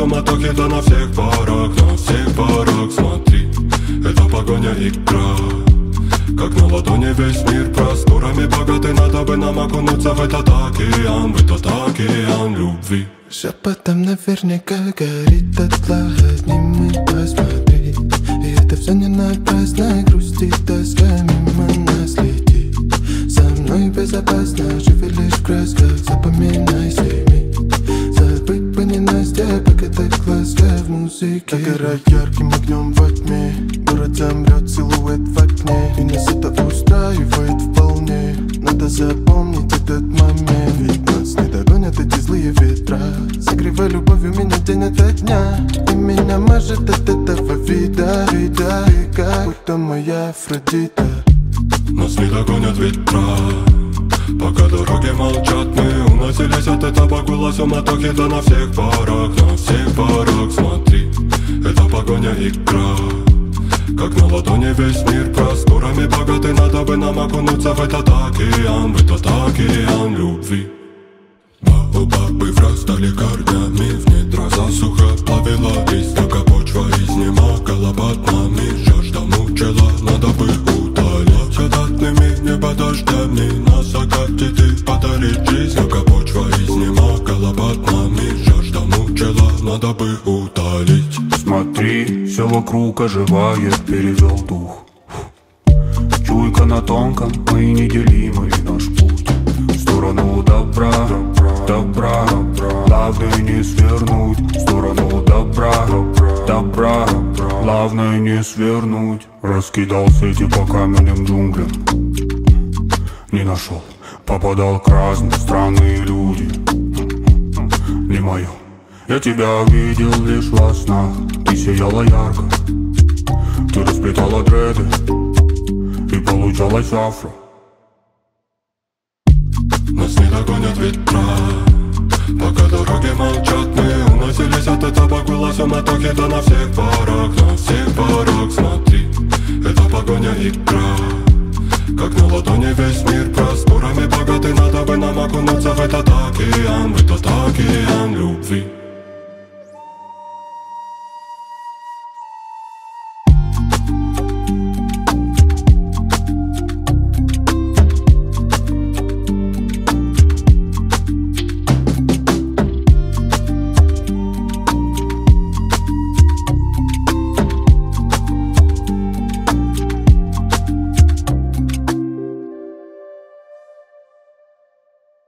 суматохе, да на всех парах, смотри, это погоня, игра. Как на ладони весь мир просторами богатый, надо бы нам окунуться в этот океан любви. Шепотом наверняка горит дотла, одним посмотри. И это все не напрасно, грусти, тоска мимо нас летит. Со мной безопасно, живи лишь в красках, запоминай семьи. Забыть бы не Настя, покатать глаза в музыке. Догорай ярким огнем во тьме, город замрет, силуэт в окне. И нас это устраивает вполне. Надо запомнить этот момент, ведь нас не догонят эти злые ветра. Согревай любовью меня день ото дня, и меня мажет от этого вида. Ты как будто моя Афродита. Нас не догонят ветра, пока дороги молчат, мы уносились от этого гула суматохи, да на всех парах, смотри, это погоня, игра. Как на ладони весь мир просторами богатый, надо бы нам окунуться в этот океан любви. Бабы врастали корнями в недра, засуха плавила листья, почва изнемогала под нами. Жажда мучила, надо бы утолить одатными небодождями. На закате ты подарить жизнь, почва изнемогала под нами. Жажда мучила, надо бы утолить. Смотри, все вокруг оживает, перевел дух. Чуйка на тонком, мы неделимый наш путь. В сторону добра, главное не свернуть. В сторону добра, главное не свернуть. Раскидал сети по каменным джунглям, не нашел, попадал к разным странные люди. Не мое. Я тебя видел лишь во снах, ты сияла ярко, ты расплетала дреды, и получалось афро. Нас не догонят ветра, пока дороги молчат, мы уносились от этого гула суматохи, да на всех парах, смотри, это погоня, игра. Как на ладони весь мир просторами богатый, надо бы нам окунуться в этот океан любви.